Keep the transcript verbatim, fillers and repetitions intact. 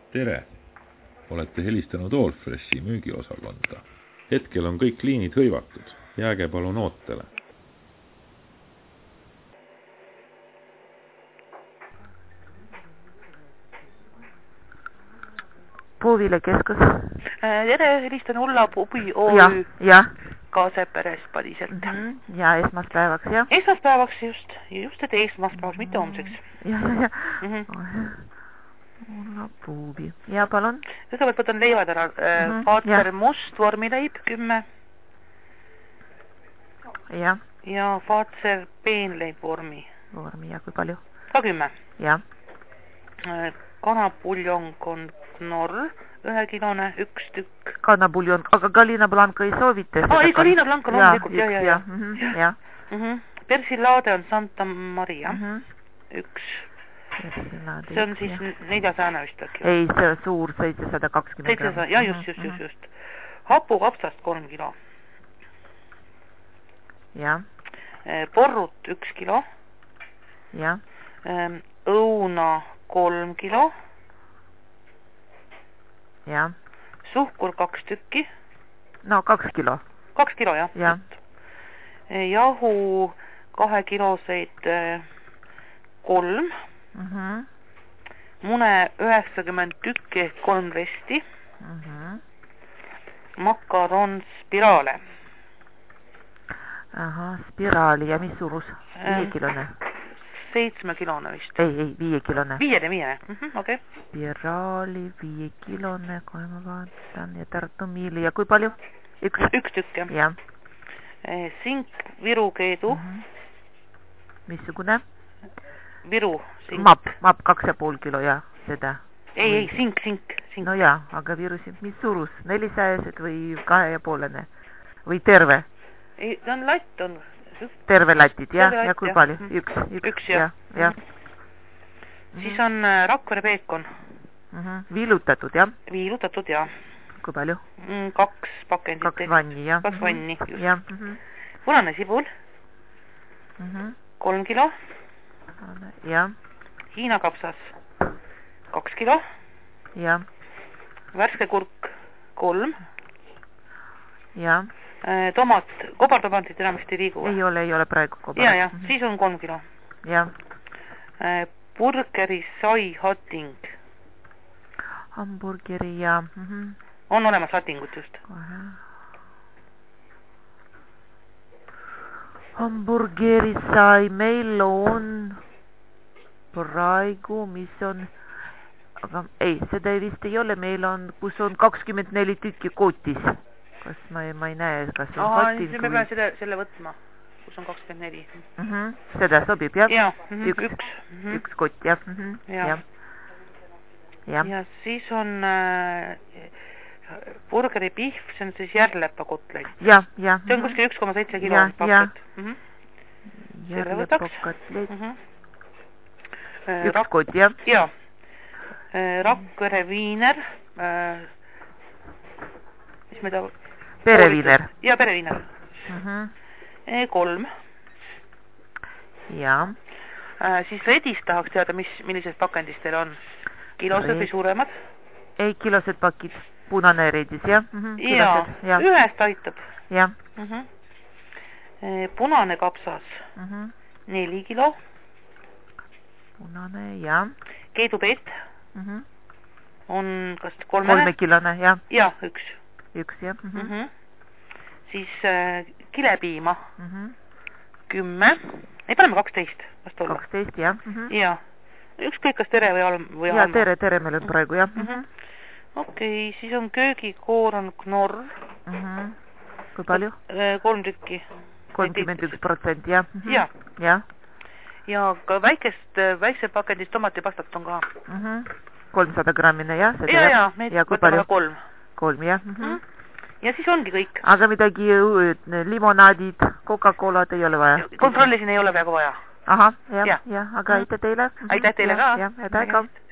Tere! Olete helistanud Allfreshi müügiosakonda. Hetkel on kõik liinid hõivatud. Jääge palun ootele. Puuvile keskus. Tere, helistan Ulla Pubi O Ü Kaaseperes padiselt. Mm -hmm. Ja esmaspäevaks, jah? Esmaspäevaks just. Just, et esmaspäevaks, mitte homseks. Ja, ja, ja. Mm -hmm. Ulla Puubi. Ja, palun? Kõigepealt võtan leivad ära. Mm -hmm. Faatser ja. Must vormileib, kümme. Ja. Ja Faatser peenleib vormi. Vormi, ja kui palju? Ka kümme. Ja. Kanapuljong on Knorr, ühekilone, üks tükk. Kanapuljong, aga Galina Blanco ei soovite? Aa, ei, Galina Blanco on loomulikult, ja, ja, ja. Mm -hmm. ja. Mm -hmm. Persilaade on Santa Maria, mm -hmm. üks. Persilaade, see on siis neljasajane vist äkki. Ei, see on suur, seitsesada kakskümmend. seitsesada, jah, just, just, just, just. Hapukapsast kolm kilo. Ja. Porrut üks kilo. Ja. Õuna kolm kilo. Ja. Suhkur kaks tükki. No kaks kilo. Kaks kilo, jah. Ja. Jahu kahekiloseid kolm. Mm -hmm. Mune üheksakümmend tükki ehk kolm resti. Mm -hmm. Makaron spiraale. Aha, spiraali ja mis suurus? Viiekilone? Seitsmekilone vist. Ei, ei, viiekilone. Viiene, viiene, mm -hmm, okei. Okay. Spiraali, viiekilone, kohe ma vaatan ja Tartu miili ja kui palju? Üks? Üks tükk, jah. Ja. Sink, Viru keedu. Mm -hmm. Missugune? Viru. Sink. Map, map kaks ja pool kilo, ja seda. Ei, ei, sink, sink, sink. No jaa, aga Viru sink, mis suurus? Nelisajased või kahe ja poolene? Või terve? Ei, ta on latt on. Terve latid, jah? Ja kui ja. palju? Üks, üks, üks jah. Ja, ja. Mm -hmm. Siis on Rakvere peekon. Mm -hmm. Viilutatud, jah? Viilutatud, jah. Kui palju? Mm, kaks pakendit. Kaks vanni, jah? Kaks vanni, just. Ja. Mm -hmm. Punane sibul. Mm -hmm. Kolm kilo. Ja. Hiina kapsas. Kaks kilo. Ja. Värske kurk. Kolm. Ja. Tomat, kobartomatit enam vist ei liigu. Ei ole, ei ole praegu kobar. Ja, ja, mm -hmm. Siis on kolm kilo. Ja. Burgeri sai hatting. Hamburgeri ja... Mm -hmm. On olemas hattingut just. Aha. Hamburgeri sai meil on praegu, mis on... Aga ei, seda vist ei ole. Meil on, kus on kakskümmend neli tükki kootis. Kas ma ei, ma ei näe, kas on Aha, hatting me peame selle, selle võtma, kus on kakskümmend neli. Mm -hmm. Seda sobib, jah? Ja, mm -hmm. üks, üks. Mm -hmm. üks kott, jah. Mm -hmm. ja. Ja. Ja. Ja siis on äh, burgeri pihv, see on siis järlepa kotleid. Ja, ja. See on kuskil üks koma seitse kilo ja, pakket. Mm -hmm. Järlepa kotleid. Mm -hmm. Üks Rak kott, jah? Ja. Rakvere viiner. Äh, mis me ta... Pereviiner. Ja, pereviiner. Mm -hmm. Kolm. Ja. Äh, siis redist tahaks teada, mis, millisest pakendist teil on. Kilosed või suuremad? Ei, kilosed pakid. Punane redis, jah? Mm -hmm. Ja, ja, ühest aitab. Ja. Mm -hmm. Punane kapsas. Mm -hmm. Neli kilo. Punane, ja. Keedupett. Mm -hmm. On kas kolmene? Kolmekilone, jah. Ja, üks. Üks, jah. Mm -hmm. Mm -hmm. Siis äh, kilepiima. Mm -hmm. Kümme. Ei, paneme kaksteist. kaksteist, jah. Mm -hmm. Ja. Ükskõik, kas tere või alm või ja, tere, tere meil on praegu, jah. Mm -hmm. Okei, okay, siis on köögikoor on Knorr. Mm -hmm. Kui palju? Kolm tükki. kolmkümmend üks protsenti, jah. Mm -hmm. Ja. Ja. Ja ka väikest, väikse pakendist tomatipastat on ka. Mm -hmm. kolmsada grammine, jah? Ja, ja, me ja, võtame kolm. Kolm, jah. Mm -hmm. Ja siis ongi kõik. Aga midagi, limonaadid, Coca-Colad ei ole vaja? Kontrollisin, ei ole peaaegu vaja. Ahah, jah, jah, aga aitäh teile. Aitäh teile ka. Jah, aitäh ka.